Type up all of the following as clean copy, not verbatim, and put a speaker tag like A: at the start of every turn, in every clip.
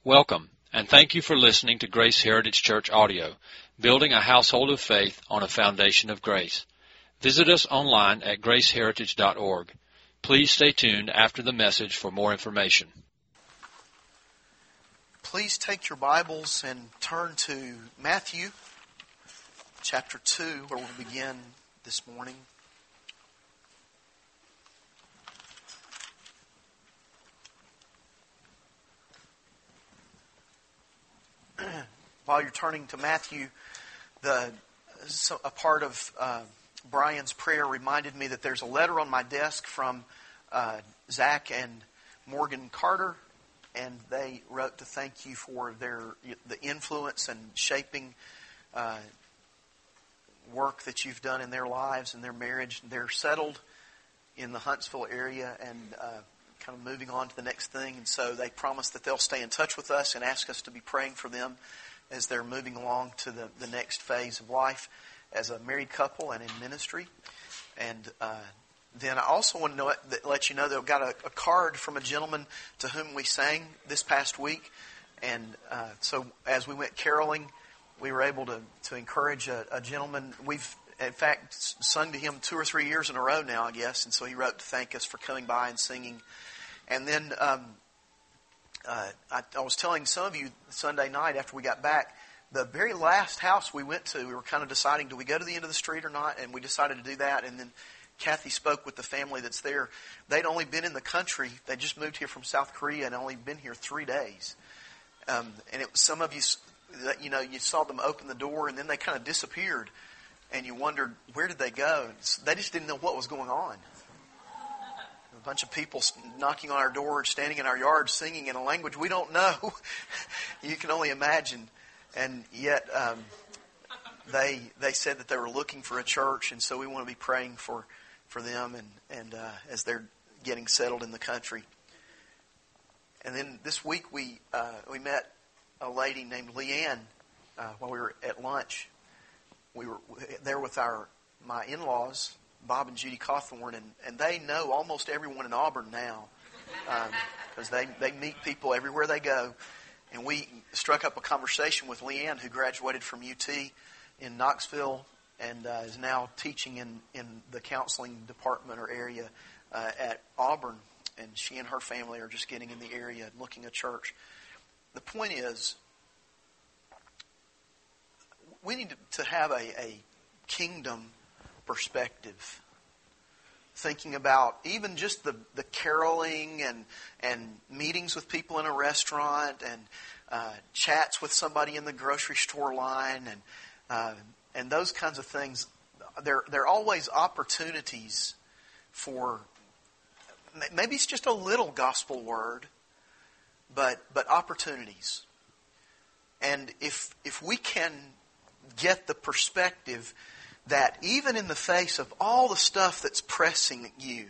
A: Welcome, and thank you for listening to Grace Heritage Church audio, building a household of faith on a foundation of grace. Visit us online at graceheritage.org. Please stay tuned after the message for more information.
B: Please take your Bibles and turn to Matthew chapter 2, where we'll begin this morning. While you're turning to Matthew, a part of Brian's prayer reminded me that there's a letter on my desk from Zach and Morgan Carter, and they wrote to thank you for the influence and shaping work that you've done in their lives and their marriage. They're settled in the Huntsville area and kind of moving on to the next thing, and so they promised that they'll stay in touch with us and ask us to be praying for them as they're moving along to the next phase of life as a married couple and in ministry. And then I also want to let you know that I've got a card from a gentleman to whom we sang this past week. And so as we went caroling, we were able to encourage a gentleman. We've, in fact, sung to him 2 or 3 years in a row now, I guess. And so he wrote to thank us for coming by and singing. And then I was telling some of you Sunday night after we got back, the very last house we went to, we were kind of deciding, do we go to the end of the street or not? And we decided to do that. And then Kathy spoke with the family that's there. They'd only been in the country. They just moved here from South Korea and only been here 3 days. And some of you, you saw them open the door and then they kind of disappeared. And you wondered, where did they go? They just didn't know what was going on. A bunch of people knocking on our door, standing in our yard, singing in a language we don't know. You can only imagine. And yet they said that they were looking for a church, and so we want to be praying for them and as they're getting settled in the country. And then this week we met a lady named Leanne while we were at lunch. We were there with my in-laws, Bob and Judy Cawthorn, and they know almost everyone in Auburn now because they meet people everywhere they go. And we struck up a conversation with Leanne, who graduated from UT in Knoxville and is now teaching in the counseling department or area at Auburn. And she and her family are just getting in the area and looking at church. The point is, we need to have a kingdom perspective, thinking about even just the caroling and meetings with people in a restaurant and chats with somebody in the grocery store line and those kinds of things. There are always opportunities for, maybe it's just a little gospel word, but opportunities. And if we can get the perspective that even in the face of all the stuff that's pressing you,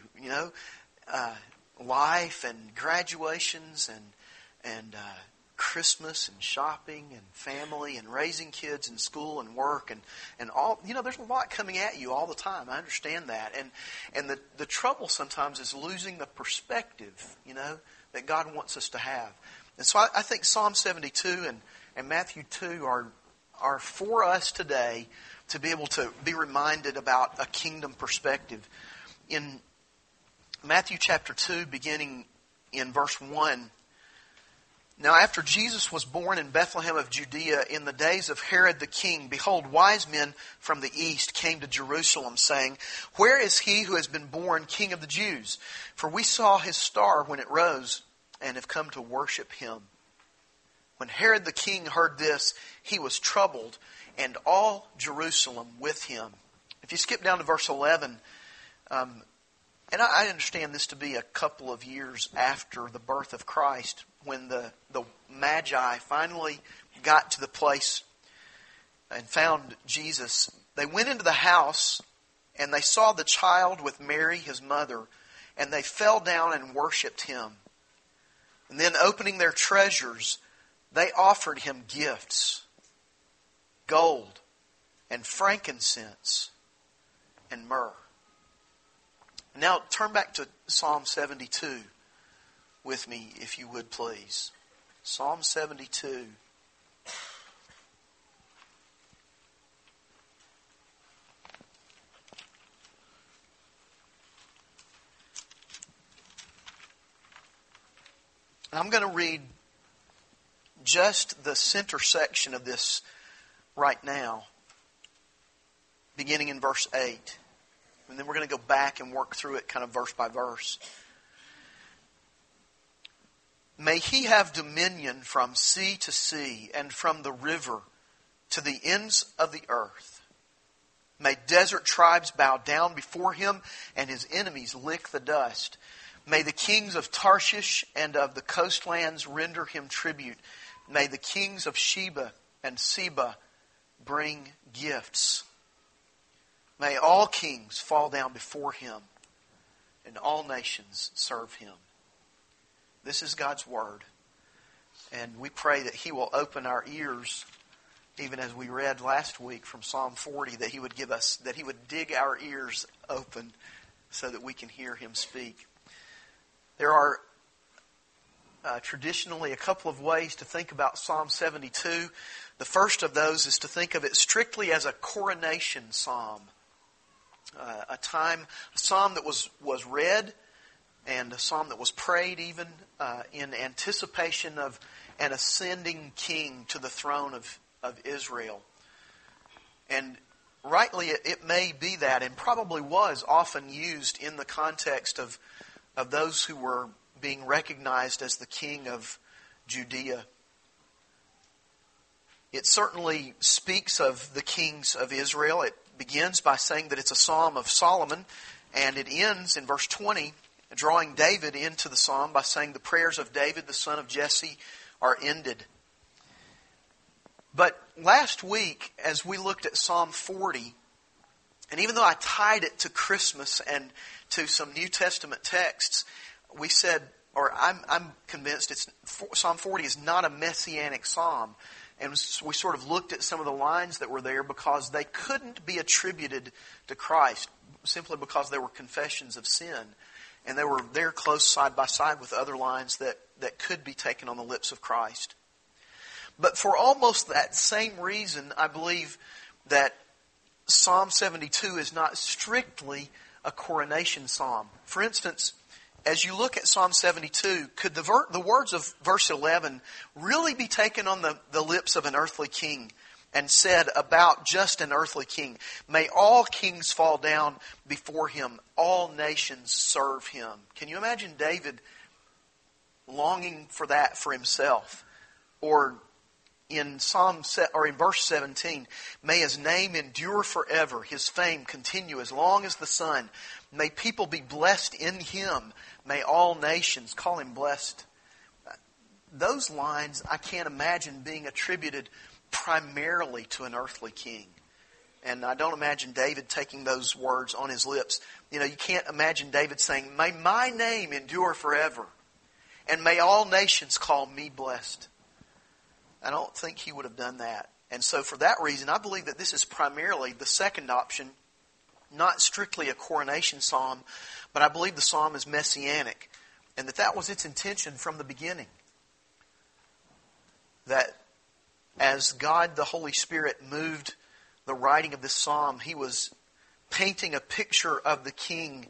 B: life and graduations and Christmas and shopping and family and raising kids and school and work and all, there's a lot coming at you all the time. I understand that. And the trouble sometimes is losing the perspective, that God wants us to have. And so I think Psalm 72 and Matthew 2 are for us today to be able to be reminded about a kingdom perspective. In Matthew chapter 2, beginning in verse 1, now after Jesus was born in Bethlehem of Judea in the days of Herod the king, behold, wise men from the east came to Jerusalem, saying, where is he who has been born King of the Jews? For we saw his star when it rose and have come to worship him. When Herod the king heard this, he was troubled, and all Jerusalem with him. If you skip down to verse 11, and I understand this to be a couple of years after the birth of Christ, when the Magi finally got to the place and found Jesus. They went into the house, and they saw the child with Mary, his mother, and they fell down and worshipped him. And then opening their treasures, they offered him gifts, gold and frankincense and myrrh. Now turn back to Psalm 72 with me, if you would please. Psalm 72. I'm going to read just the center section of this right now, beginning in verse 8. And then we're going to go back and work through it kind of verse by verse. May He have dominion from sea to sea and from the river to the ends of the earth. May desert tribes bow down before Him and His enemies lick the dust. May the kings of Tarshish and of the coastlands render Him tribute. May the kings of Sheba and Seba bring gifts. May all kings fall down before Him and all nations serve Him. This is God's Word. And we pray that He will open our ears, even as we read last week from Psalm 40, that He would dig our ears open so that we can hear Him speak. There are traditionally a couple of ways to think about Psalm 72. The first of those is to think of it strictly as a coronation psalm. A psalm that was read, and a psalm that was prayed even in anticipation of an ascending king to the throne of Israel. And rightly it may be that, and probably was often used in the context of those who were being recognized as the king of Judea. It certainly speaks of the kings of Israel. It begins by saying that it's a psalm of Solomon, and it ends in verse 20, drawing David into the psalm by saying the prayers of David, the son of Jesse, are ended. But last week, as we looked at Psalm 40, and even though I tied it to Christmas and to some New Testament texts, we said, or I'm convinced, Psalm 40 is not a messianic psalm. And we sort of looked at some of the lines that were there because they couldn't be attributed to Christ, simply because they were confessions of sin. And they were there close side by side with other lines that could be taken on the lips of Christ. But for almost that same reason, I believe that Psalm 72 is not strictly a coronation psalm. For instance, as you look at Psalm 72, could the words of verse 11 really be taken on the lips of an earthly king and said about just an earthly king? May all kings fall down before Him, all nations serve Him. Can you imagine David longing for that for himself? Or in verse 17, may His name endure forever, His fame continue as long as the sun. May people be blessed in Him. May all nations call Him blessed. Those lines I can't imagine being attributed primarily to an earthly king. And I don't imagine David taking those words on his lips. You can't imagine David saying, may my name endure forever, and may all nations call me blessed. I don't think he would have done that. And so for that reason, I believe that this is primarily the second option, not strictly a coronation psalm, but I believe the psalm is messianic, and that was its intention from the beginning. That as God, the Holy Spirit, moved the writing of this psalm, He was painting a picture of the king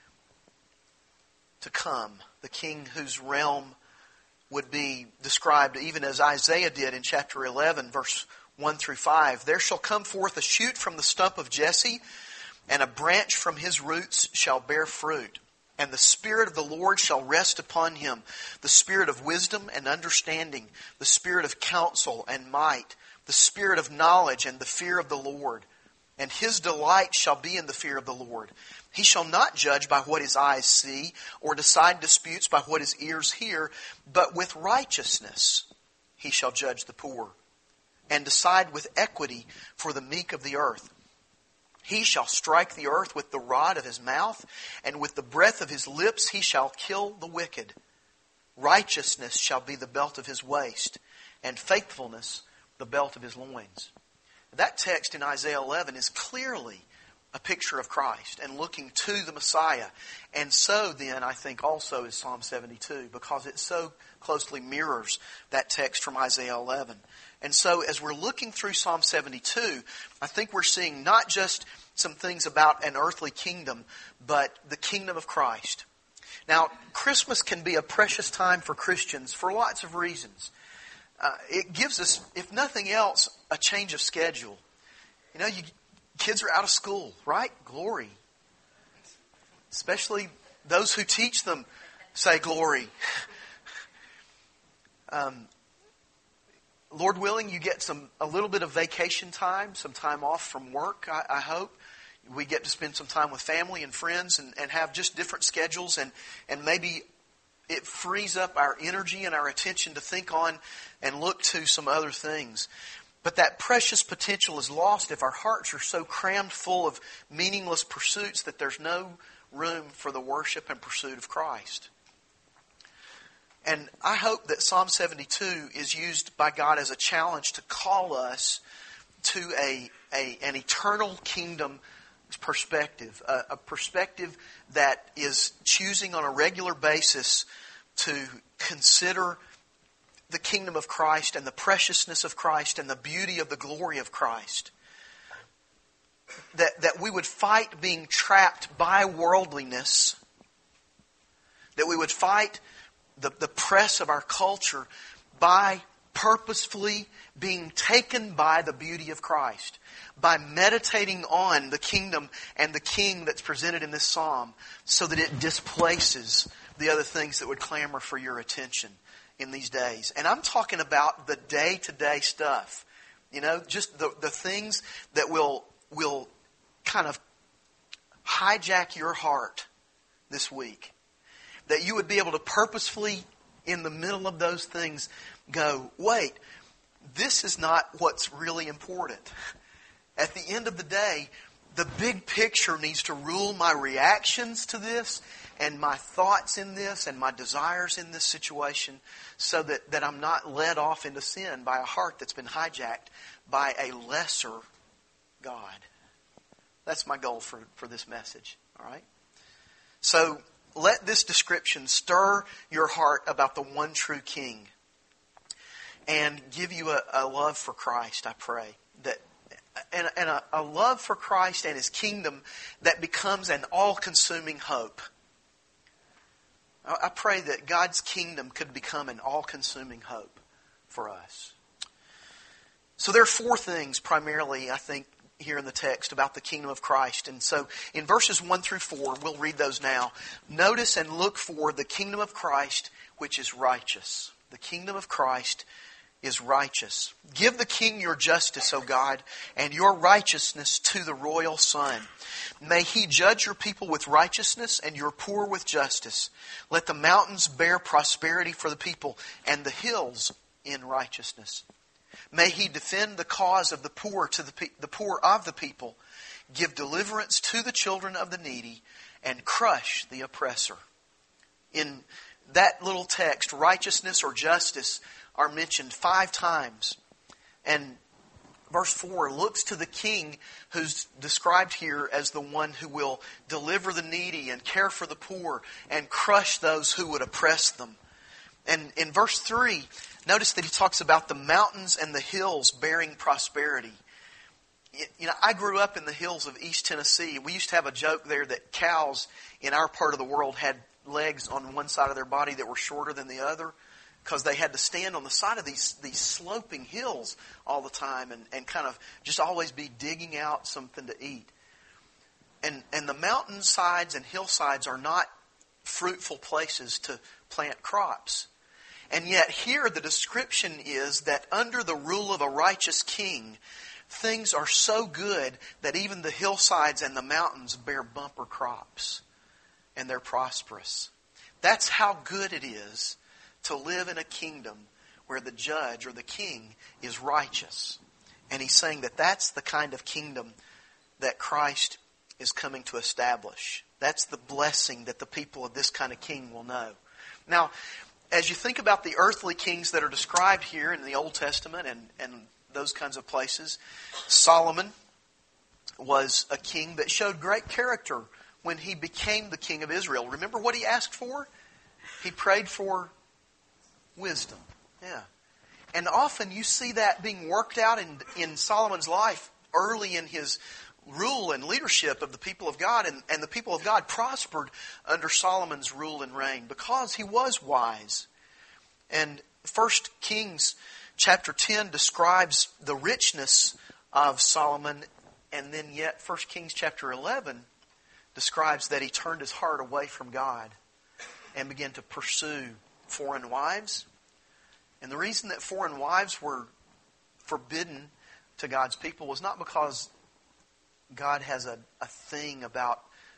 B: to come, the king whose realm would be described even as Isaiah did in chapter 11, verse 1 through 5. There shall come forth a shoot from the stump of Jesse, and a branch from his roots shall bear fruit. And the Spirit of the Lord shall rest upon him, the Spirit of wisdom and understanding, the Spirit of counsel and might, the Spirit of knowledge and the fear of the Lord. And his delight shall be in the fear of the Lord. He shall not judge by what his eyes see, or decide disputes by what his ears hear, but with righteousness he shall judge the poor, and decide with equity for the meek of the earth. He shall strike the earth with the rod of his mouth, and with the breath of his lips he shall kill the wicked. Righteousness shall be the belt of his waist, and faithfulness the belt of his loins. That text in Isaiah 11 is clearly a picture of Christ and looking to the Messiah. And so then, I think also is Psalm 72, because it so closely mirrors that text from Isaiah 11. And so as we're looking through Psalm 72, I think we're seeing not just some things about an earthly kingdom, but the kingdom of Christ. Now, Christmas can be a precious time for Christians for lots of reasons. It gives us, if nothing else, a change of schedule. You know, kids are out of school, right? Glory. Especially those who teach them say glory. Lord willing, you get a little bit of vacation time, some time off from work, I hope. We get to spend some time with family and friends and have just different schedules, and maybe it frees up our energy and our attention to think on and look to some other things. But that precious potential is lost if our hearts are so crammed full of meaningless pursuits that there's no room for the worship and pursuit of Christ. And I hope that Psalm 72 is used by God as a challenge to call us to an eternal kingdom perspective, a perspective that is choosing on a regular basis to consider the kingdom of Christ and the preciousness of Christ and the beauty of the glory of Christ. That we would fight being trapped by worldliness, that we would fight the press of our culture by purposefully being taken by the beauty of Christ, by meditating on the kingdom and the king that's presented in this psalm, so that it displaces the other things that would clamor for your attention in these days. And I'm talking about the day-to-day stuff. You know, just the things that will kind of hijack your heart this week. That you would be able to purposefully, in the middle of those things, go, wait, this is not what's really important. At the end of the day, the big picture needs to rule my reactions to this and my thoughts in this and my desires in this situation, so that I'm not led off into sin by a heart that's been hijacked by a lesser God. That's my goal for this message. All right? So let this description stir your heart about the one true King and give you a love for Christ, I pray. And a love for Christ and His kingdom that becomes an all-consuming hope. I pray that God's kingdom could become an all-consuming hope for us. So there are four things primarily, I think, here in the text about the kingdom of Christ. And so in verses 1 through 4, we'll read those now. Notice and look for the kingdom of Christ, which is righteous. The kingdom of Christ is righteous. Give the king your justice, O God, and your righteousness to the royal son. May he judge your people with righteousness and your poor with justice. Let the mountains bear prosperity for the people and the hills in righteousness. May he defend the cause of the poor to the poor of the people. Give deliverance to the children of the needy and crush the oppressor. In that little text, righteousness or justice are mentioned 5 times. And verse 4 looks to the king who's described here as the one who will deliver the needy and care for the poor and crush those who would oppress them. And in verse 3, notice that he talks about the mountains and the hills bearing prosperity. You know, I grew up in the hills of East Tennessee. We used to have a joke there that cows in our part of the world had legs on one side of their body that were shorter than the other, because they had to stand on the side of these sloping hills all the time and kind of just always be digging out something to eat. And the mountainsides and hillsides are not fruitful places to plant crops. And yet here the description is that under the rule of a righteous king, things are so good that even the hillsides and the mountains bear bumper crops. And they're prosperous. That's how good it is to live in a kingdom where the judge or the king is righteous. And he's saying that that's the kind of kingdom that Christ is coming to establish. That's the blessing that the people of this kind of king will know. Now, as you think about the earthly kings that are described here in the Old Testament and those kinds of places, Solomon was a king that showed great character when he became the king of Israel. Remember what he asked for? He prayed for wisdom. Yeah. And often you see that being worked out in Solomon's life early in his rule and leadership of the people of God. And the people of God prospered under Solomon's rule and reign because he was wise. And 1 Kings chapter 10 describes the richness of Solomon. And then yet 1 Kings chapter 11 describes that he turned his heart away from God and began to pursue foreign wives. And the reason that foreign wives were forbidden to God's people was not because God has a thing about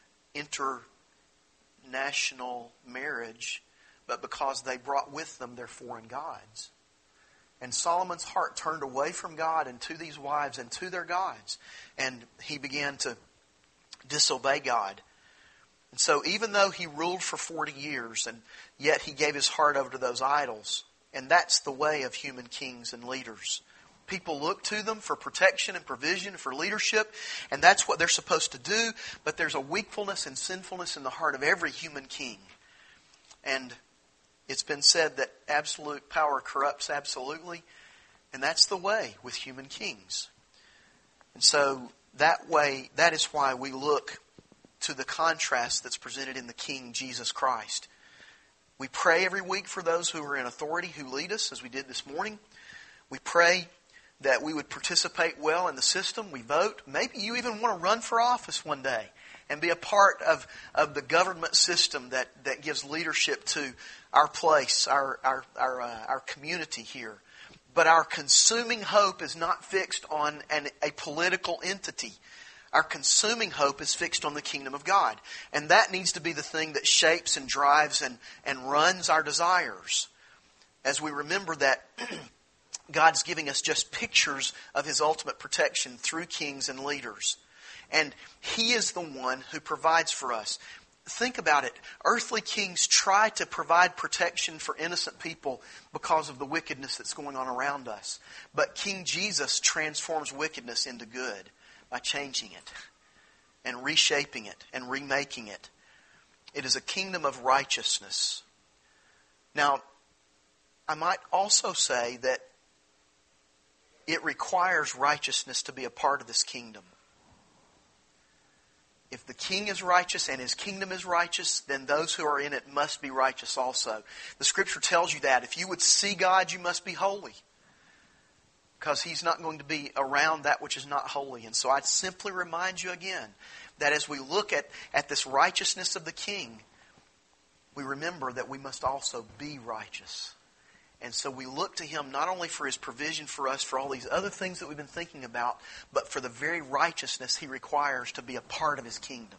B: international marriage, but because they brought with them their foreign gods. And Solomon's heart turned away from God and to these wives and to their gods. And he began to disobey God. And so even though he ruled for 40 years, and yet he gave his heart over to those idols. And that's the way of human kings and leaders. People look to them for protection and provision, for leadership, and that's what they're supposed to do. But there's a weakfulness and sinfulness in the heart of every human king. And it's been said that absolute power corrupts absolutely, and that's the way with human kings. And so that is why we look to the contrast that's presented in the King Jesus Christ. We pray every week for those who are in authority, who lead us, as we did this morning. We pray that we would participate well in the system. We vote. Maybe you even want to run for office one day and be a part of the government system that gives leadership to our place, our community here. But our consuming hope is not fixed on a political entity. Our consuming hope is fixed on the kingdom of God. And that needs to be the thing that shapes and drives and runs our desires. As we remember that God's giving us just pictures of His ultimate protection through kings and leaders. And He is the one who provides for us. Think about it. Earthly kings try to provide protection for innocent people because of the wickedness that's going on around us. But King Jesus transforms wickedness into good by changing it and reshaping it and remaking it. It is a kingdom of righteousness. Now, I might also say that it requires righteousness to be a part of this kingdom. If the king is righteous and his kingdom is righteous, then those who are in it must be righteous also. The Scripture tells you that. If you would see God, you must be holy. Because He's not going to be around that which is not holy. And so I'd simply remind you again that as we look at this righteousness of the king, we remember that we must also be righteous. And so we look to Him not only for His provision for us, for all these other things that we've been thinking about, but for the very righteousness He requires to be a part of His kingdom.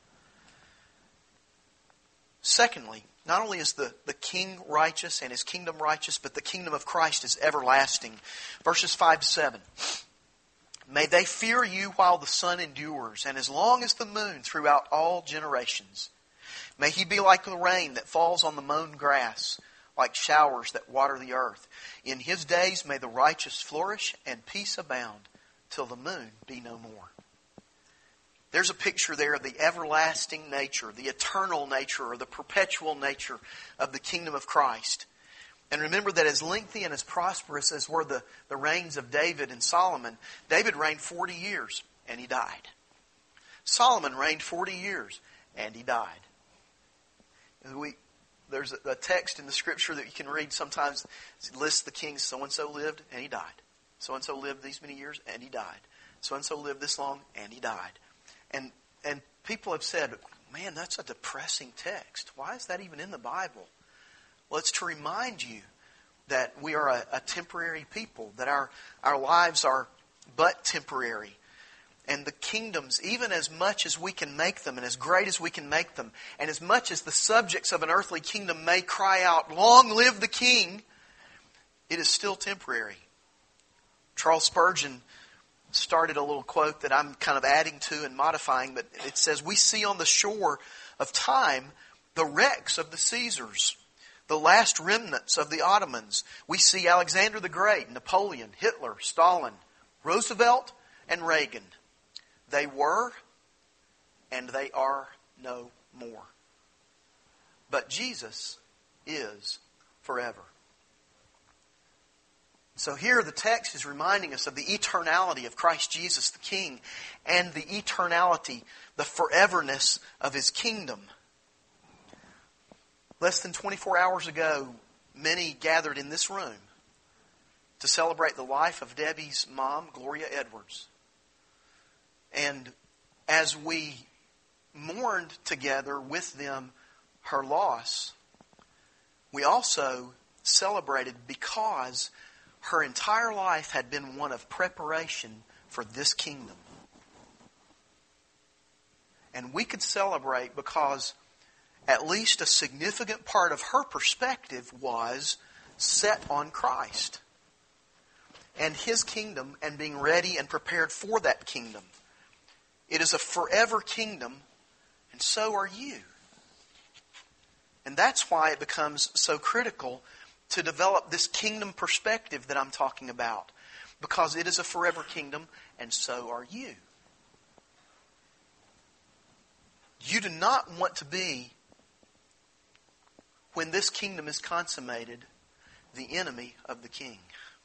B: Secondly, not only is the king righteous and his kingdom righteous, but the kingdom of Christ is everlasting. Verses 5-7. May they fear you while the sun endures, and as long as the moon throughout all generations. May He be like the rain that falls on the mown grass, like showers that water the earth. In His days may the righteous flourish and peace abound, till the moon be no more. There's a picture there of the everlasting nature, the eternal nature, or the perpetual nature of the kingdom of Christ. And remember that as lengthy and as prosperous as were the reigns of David and Solomon, David reigned 40 years and he died. Solomon reigned 40 years and he died. There's a text in the Scripture that you can read sometimes. It lists the kings. So-and-so lived and he died. So-and-so lived these many years and he died. So-and-so lived this long and he died. And people have said, man, that's a depressing text. Why is that even in the Bible? Well, it's to remind you that we are a temporary people, that our lives are but temporary. And the kingdoms, even as much as we can make them and as great as we can make them, and as much as the subjects of an earthly kingdom may cry out, long live the king, it is still temporary. Charles Spurgeon started a little quote that I'm kind of adding to and modifying, but it says, we see on the shore of time the wrecks of the Caesars, the last remnants of the Ottomans. We see Alexander the Great, Napoleon, Hitler, Stalin, Roosevelt, and Reagan. They were, and they are no more. But Jesus is forever. So here the text is reminding us of the eternality of Christ Jesus the King and the eternality, the foreverness of His kingdom. Less than 24 hours ago, many gathered in this room to celebrate the life of Debbie's mom, Gloria Edwards. And as we mourned together with them her loss, we also celebrated because her entire life had been one of preparation for this kingdom. And we could celebrate because at least a significant part of her perspective was set on Christ and His kingdom and being ready and prepared for that kingdom. It is a forever kingdom, and so are you. And that's why it becomes so critical to develop this kingdom perspective that I'm talking about. Because it is a forever kingdom, and so are you. You do not want to be, when this kingdom is consummated, the enemy of the King.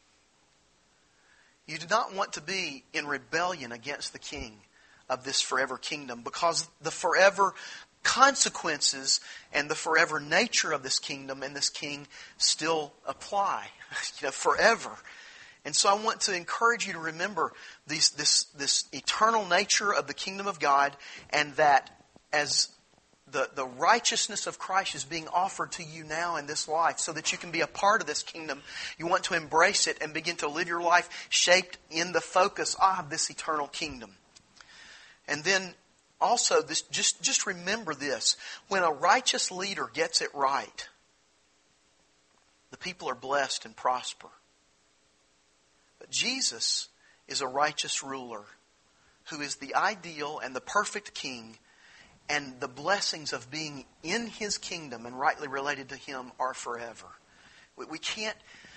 B: You do not want to be in rebellion against the King of this forever kingdom, because the forever consequences and the forever nature of this kingdom and this King still apply, forever. And so I want to encourage you to remember this eternal nature of the kingdom of God, and that as the righteousness of Christ is being offered to you now in this life so that you can be a part of this kingdom, you want to embrace it and begin to live your life shaped in the focus of this eternal kingdom. And then also, just remember this. When a righteous leader gets it right, the people are blessed and prosper. But Jesus is a righteous ruler who is the ideal and the perfect King, and the blessings of being in His kingdom and rightly related to Him are forever. We can't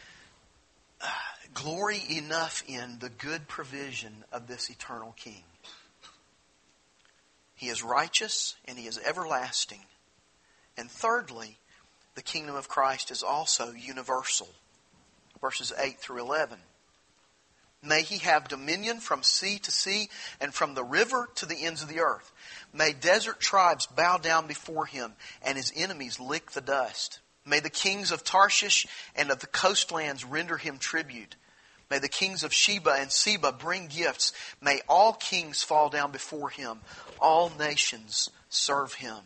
B: glory enough in the good provision of this eternal King. He is righteous and He is everlasting. And thirdly, the kingdom of Christ is also universal. Verses 8 through 11. May He have dominion from sea to sea and from the river to the ends of the earth. May desert tribes bow down before Him and His enemies lick the dust. May the kings of Tarshish and of the coastlands render Him tribute. May the kings of Sheba and Seba bring gifts. May all kings fall down before Him. All nations serve Him.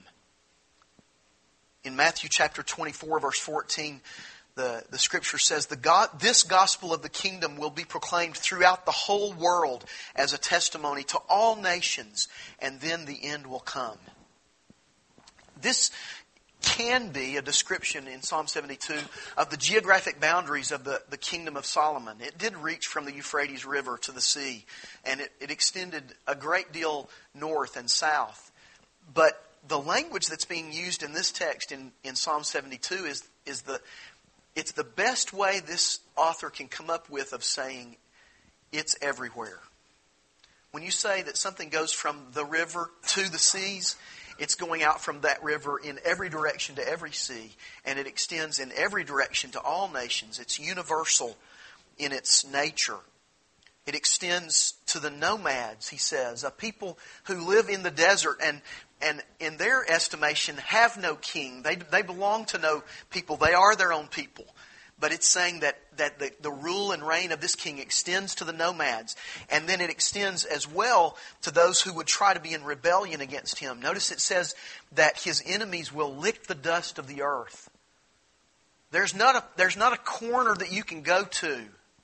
B: In Matthew chapter 24, verse 14, the Scripture says, this gospel of the kingdom will be proclaimed throughout the whole world as a testimony to all nations, and then the end will come. This can be a description in Psalm 72 of the geographic boundaries of the kingdom of Solomon. It did reach from the Euphrates River to the sea, and it extended a great deal north and south. But the language that's being used in this text in Psalm 72 it's the best way this author can come up with of saying it's everywhere. When you say that something goes from the river to the seas, it's going out from that river in every direction to every sea, and it extends in every direction to all nations. It's universal in its nature. It extends to the nomads, he says, a people who live in the desert and in their estimation have no king. They belong to no people. They are their own people. But it's saying that the rule and reign of this king extends to the nomads. And then it extends as well to those who would try to be in rebellion against him. Notice it says that his enemies will lick the dust of the earth. There's not a corner that you can go to.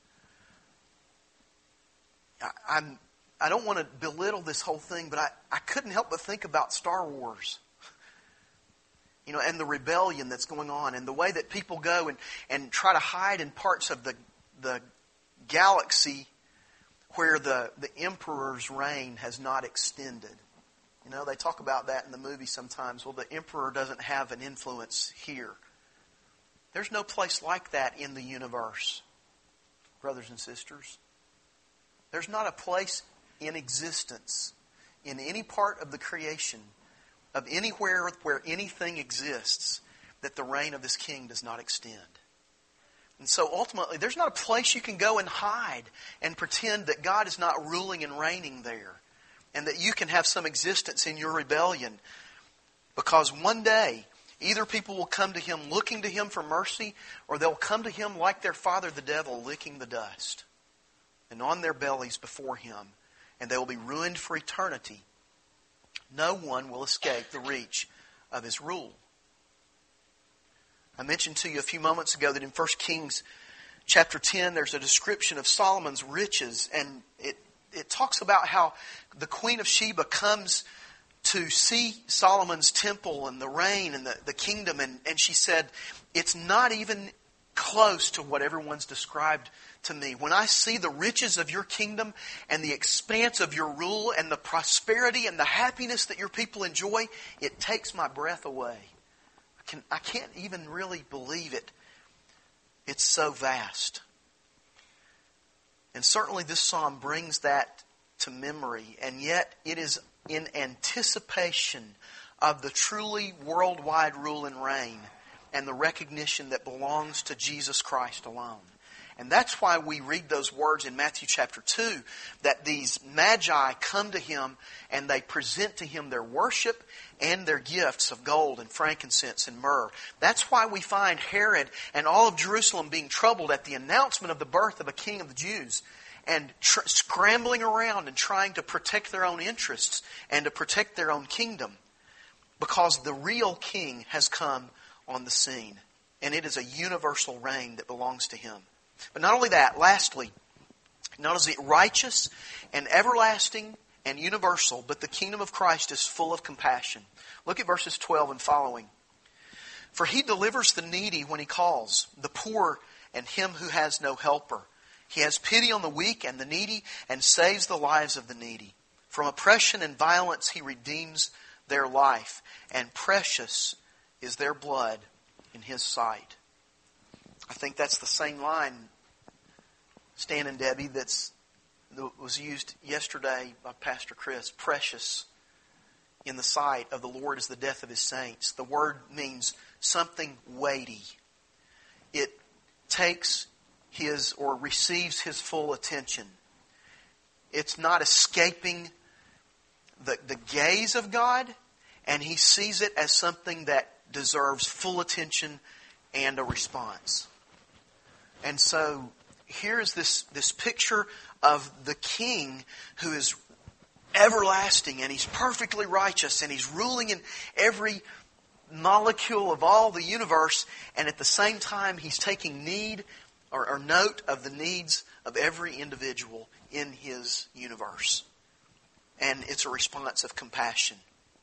B: I don't want to belittle this whole thing, but I couldn't help but think about Star Wars. And the rebellion that's going on, and the way that people go and try to hide in parts of the galaxy where the emperor's reign has not extended. They talk about that in the movie sometimes. Well, the emperor doesn't have an influence here. There's no place like that in the universe, brothers and sisters. There's not a place in existence in any part of the creation of anywhere where anything exists that the reign of this king does not extend. And so ultimately, there's not a place you can go and hide and pretend that God is not ruling and reigning there, and that you can have some existence in your rebellion. Because one day, either people will come to Him looking to Him for mercy, or they'll come to Him like their father the devil, licking the dust, and on their bellies before Him, and they will be ruined for eternity. No one will escape the reach of His rule. I mentioned to you a few moments ago that in 1 Kings chapter 10, there's a description of Solomon's riches, and it talks about how the Queen of Sheba comes to see Solomon's temple and the reign and the kingdom, and she said, it's not even close to what everyone's described to me. When I see the riches of your kingdom and the expanse of your rule and the prosperity and the happiness that your people enjoy, it takes my breath away. I can't even really believe it. It's so vast. And certainly this psalm brings that to memory, and yet it is in anticipation of the truly worldwide rule and reign and the recognition that belongs to Jesus Christ alone. And that's why we read those words in Matthew chapter 2, that these magi come to Him and they present to Him their worship and their gifts of gold and frankincense and myrrh. That's why we find Herod and all of Jerusalem being troubled at the announcement of the birth of a king of the Jews, and scrambling around and trying to protect their own interests and to protect their own kingdom, because the real king has come on the scene, and it is a universal reign that belongs to Him. But not only that, lastly, not only is it righteous and everlasting and universal, but the kingdom of Christ is full of compassion. Look at verses 12 and following. For He delivers the needy when He calls, the poor and him who has no helper. He has pity on the weak and the needy and saves the lives of the needy. From oppression and violence He redeems their life, and precious is their blood in His sight. I think that's the same line, Stan and Debbie, that was used yesterday by Pastor Chris. Precious in the sight of the Lord is the death of His saints. The word means something weighty. It takes His or receives His full attention. It's not escaping the gaze of God, and He sees it as something that deserves full attention and a response. And so here is this picture of the king who is everlasting, and He's perfectly righteous, and He's ruling in every molecule of all the universe, and at the same time He's taking need or note of the needs of every individual in His universe. And it's a response of compassion.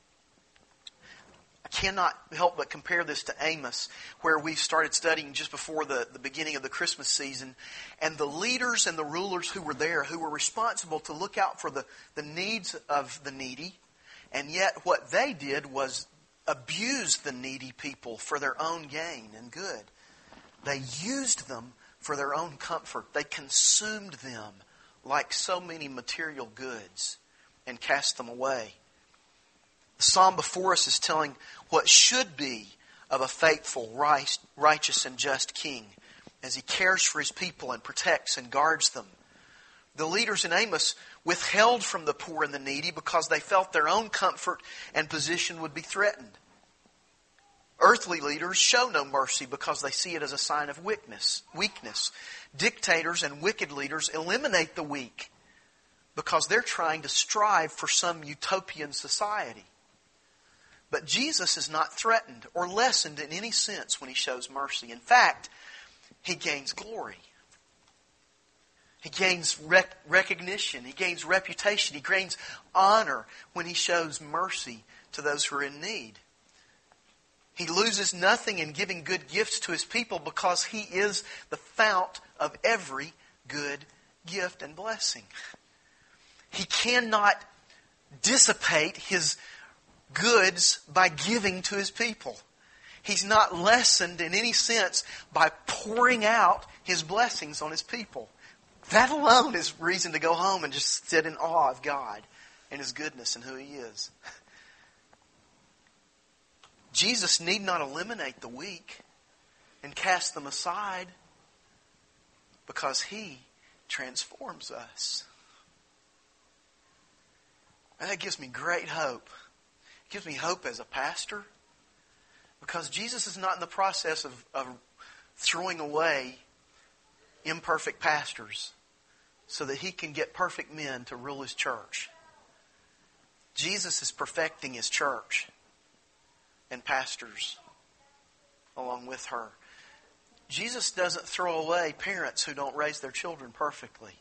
B: I cannot help but compare this to Amos, where we started studying just before the beginning of the Christmas season. And the leaders and the rulers who were there, who were responsible to look out for the needs of the needy, and yet what they did was abuse the needy people for their own gain and good. They used them for their own comfort. They consumed them like so many material goods and cast them away. The psalm before us is telling what should be of a faithful, righteous, and just king as he cares for his people and protects and guards them. The leaders in Amos withheld from the poor and the needy because they felt their own comfort and position would be threatened. Earthly leaders show no mercy because they see it as a sign of weakness. Dictators and wicked leaders eliminate the weak because they're trying to strive for some utopian society. But Jesus is not threatened or lessened in any sense when He shows mercy. In fact, He gains glory. He gains recognition. He gains reputation. He gains honor when He shows mercy to those who are in need. He loses nothing in giving good gifts to His people because He is the fount of every good gift and blessing. He cannot dissipate His goods by giving to His people. He's not lessened in any sense by pouring out His blessings on His people. That alone is reason to go home and just sit in awe of God and His goodness and who He is. Jesus need not eliminate the weak and cast them aside. Because He transforms us. And that gives me great hope. It gives me hope as a pastor. Because Jesus is not in the process of throwing away imperfect pastors so that He can get perfect men to rule His church. Jesus is perfecting His church and pastors along with her. Jesus doesn't throw away parents who don't raise their children perfectly.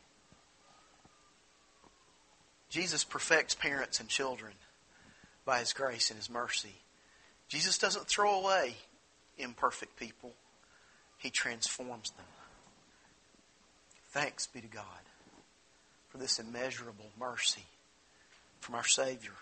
B: Jesus perfects parents and children by His grace and His mercy. Jesus doesn't throw away imperfect people. He transforms them. Thanks be to God for this immeasurable mercy from our Savior.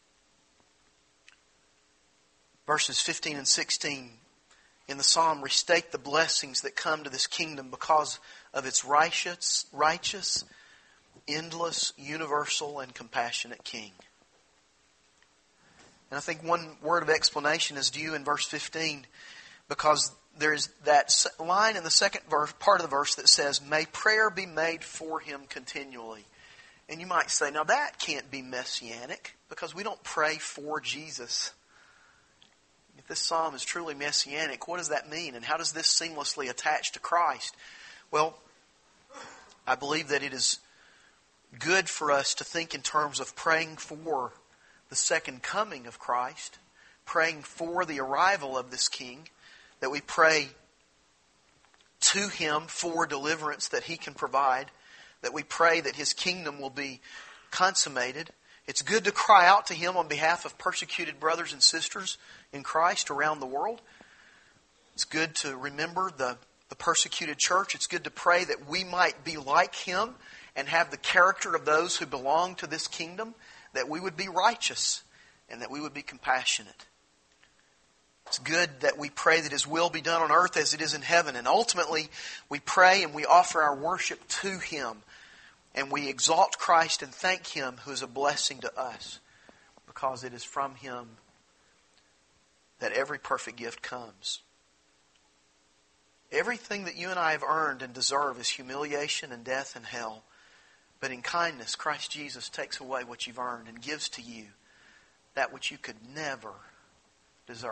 B: Verses 15 and 16 in the Psalm restate the blessings that come to this kingdom because of its righteous, endless, universal, and compassionate King. And I think one word of explanation is due in verse 15 because there's that line in the second verse, part of the verse that says, "May prayer be made for Him continually." And you might say, now that can't be messianic because we don't pray for Jesus. If this psalm is truly messianic, what does that mean? And how does this seamlessly attach to Christ? Well, I believe that it is good for us to think in terms of praying for the second coming of Christ, praying for the arrival of this King, that we pray to Him for deliverance that He can provide, that we pray that His kingdom will be consummated. It's good to cry out to Him on behalf of persecuted brothers and sisters in Christ around the world. It's good to remember the persecuted church. It's good to pray that we might be like Him and have the character of those who belong to this kingdom, that we would be righteous and that we would be compassionate. It's good that we pray that His will be done on earth as it is in heaven. And ultimately, we pray and we offer our worship to Him. And we exalt Christ and thank Him who is a blessing to us. Because it is from Him that every perfect gift comes. Everything that you and I have earned and deserve is humiliation and death and hell. But in kindness, Christ Jesus takes away what you've earned and gives to you that which you could never deserve.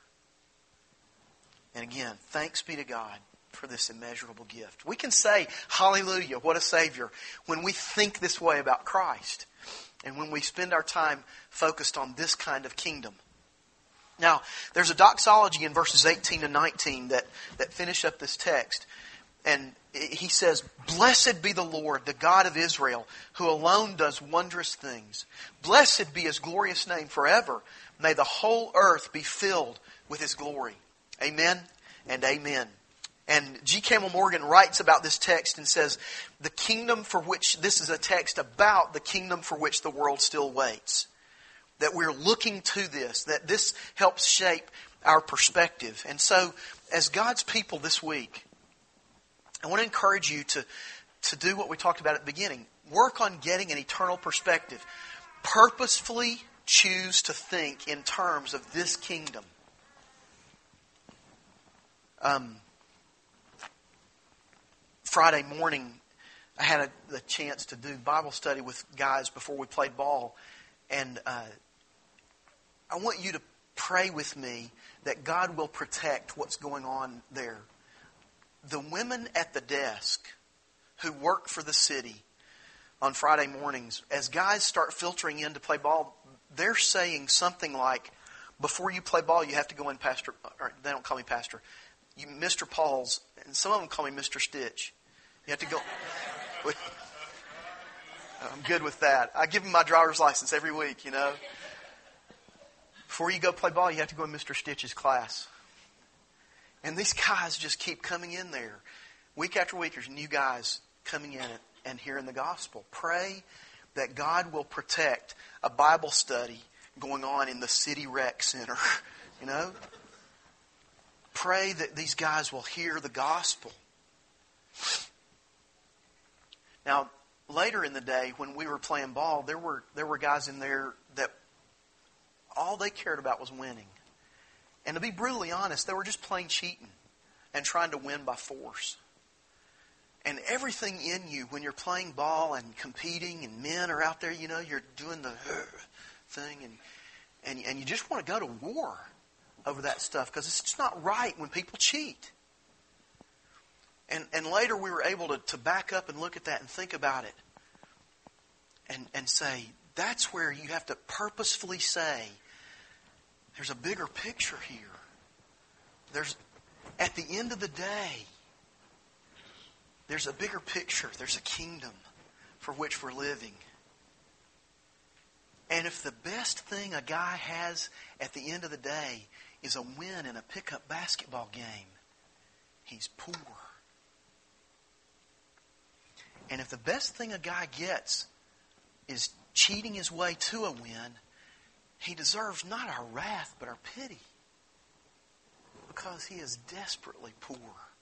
B: And again, thanks be to God for this immeasurable gift. We can say, hallelujah, what a Savior, when we think this way about Christ. And when we spend our time focused on this kind of kingdom. Now, there's a doxology in verses 18 and 19 that finish up this text. And he says, "Blessed be the Lord, the God of Israel, who alone does wondrous things. Blessed be His glorious name forever. May the whole earth be filled with His glory." Amen and amen. And G. Campbell Morgan writes about this text and says, the kingdom for which, this is a text about the kingdom for which the world still waits. That we're looking to this, that this helps shape our perspective. And so, as God's people this week, I want to encourage you to do what we talked about at the beginning. Work on getting an eternal perspective. Purposefully choose to think in terms of this kingdom. Friday morning, I had the chance to do Bible study with guys before we played ball. And I want you to pray with me that God will protect what's going on there. The women at the desk who work for the city on Friday mornings, as guys start filtering in to play ball, they're saying something like, before you play ball, you have to go in Pastor, or they don't call me Pastor, Mr. Paul's, and some of them call me Mr. Stitch. You have to go. I'm good with that. I give them my driver's license every week, you know. Before you go play ball, you have to go in Mr. Stitch's class. And these guys just keep coming in there. Week after week, there's new guys coming in and hearing the gospel. Pray that God will protect a Bible study going on in the City Rec Center. You know? Pray that these guys will hear the gospel. Now, later in the day, when we were playing ball, there were guys in there that all they cared about was winning. And to be brutally honest, they were just plain cheating and trying to win by force. And everything in you, when you're playing ball and competing and men are out there, you're doing the thing and you just want to go to war over that stuff because it's just not right when people cheat. And later we were able to back up and look at that and think about it and say, that's where you have to purposefully say, there's a bigger picture here. At the end of the day, there's a bigger picture. There's a kingdom for which we're living. And if the best thing a guy has at the end of the day is a win in a pickup basketball game, he's poor. And if the best thing a guy gets is cheating his way to a win, he deserves not our wrath but our pity, because he is desperately poor.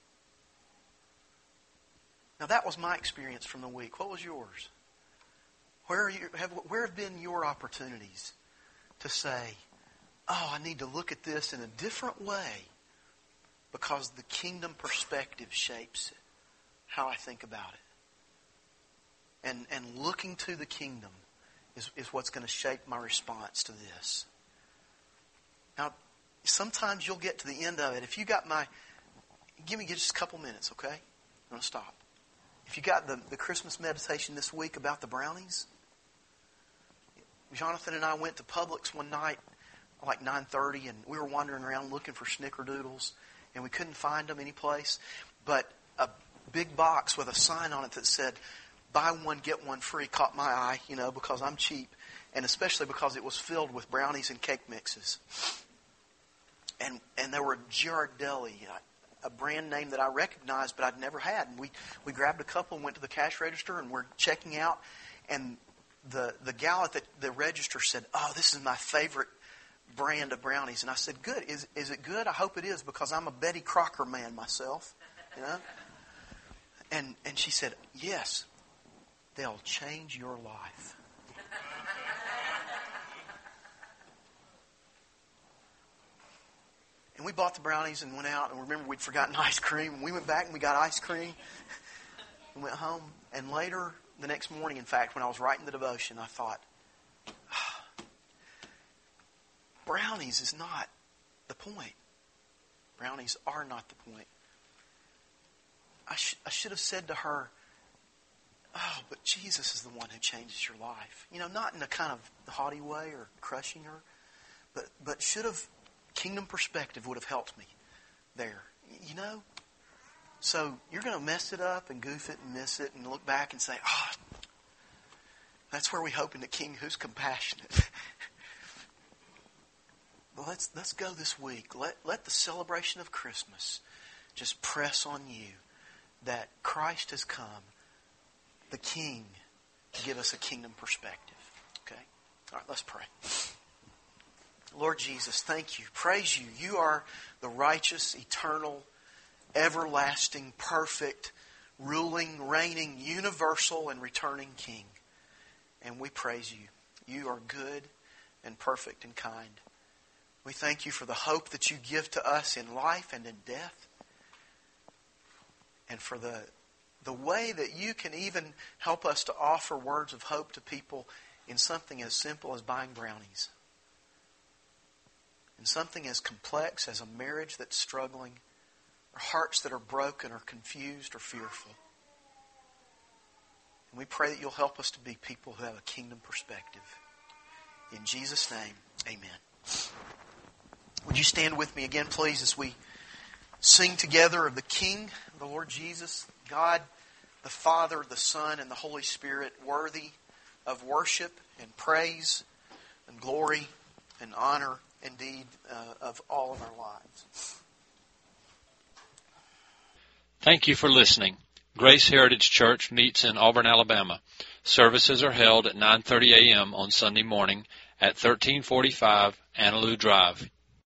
B: Now that was my experience from the week. What was yours? Where have been your opportunities to say, I need to look at this in a different way because the kingdom perspective shapes how I think about it. And looking to the kingdom is what's going to shape my response to this. Now, sometimes you'll get to the end of it. If you got give me just a couple minutes, okay? I'm going to stop. If you got the Christmas meditation this week about the brownies, Jonathan and I went to Publix one night, like 9:30, and we were wandering around looking for snickerdoodles, and we couldn't find them anyplace. But a big box with a sign on it that said, "Buy one, get one free," caught my eye, because I'm cheap, and especially because it was filled with brownies and cake mixes. And there were Ghirardelli, a brand name that I recognized but I'd never had. And we grabbed a couple and went to the cash register and we're checking out. And the gal at the register said, "This is my favorite brand of brownies." And I said, "Good. Is it good? I hope it is, because I'm a Betty Crocker man myself." And she said, "Yes, they'll change your life." And we bought the brownies and went out, and remember we'd forgotten ice cream. And we went back and we got ice cream and went home. And later, the next morning, in fact, when I was writing the devotion, I thought, brownies is not the point. Brownies are not the point. I should have said to her, but Jesus is the one who changes your life. Not in a kind of haughty way or crushing her, but should have. Kingdom perspective would have helped me there. So you're going to mess it up and goof it and miss it and look back and say, that's where we hope in the King who's compassionate. Well, let's go this week. Let the celebration of Christmas just press on you that Christ has come, the King, to give us a kingdom perspective. Okay? All right, let's pray. Lord Jesus, thank you. Praise you. You are the righteous, eternal, everlasting, perfect, ruling, reigning, universal, and returning King. And we praise you. You are good and perfect and kind. We thank you for the hope that you give to us in life and in death. And for the way that you can even help us to offer words of hope to people in something as simple as buying brownies. In something as complex as a marriage that's struggling, or hearts that are broken or confused or fearful. And we pray that you'll help us to be people who have a kingdom perspective. In Jesus' name, amen. Would you stand with me again, please, as we sing together of the King, the Lord Jesus, God, the Father, the Son, and the Holy Spirit, worthy of worship and praise and glory and honor, indeed, of all of our lives.
A: Thank you for listening. Grace Heritage Church meets in Auburn, Alabama. Services are held at 9:30 a.m. on Sunday morning at 1345 Annaloo Drive,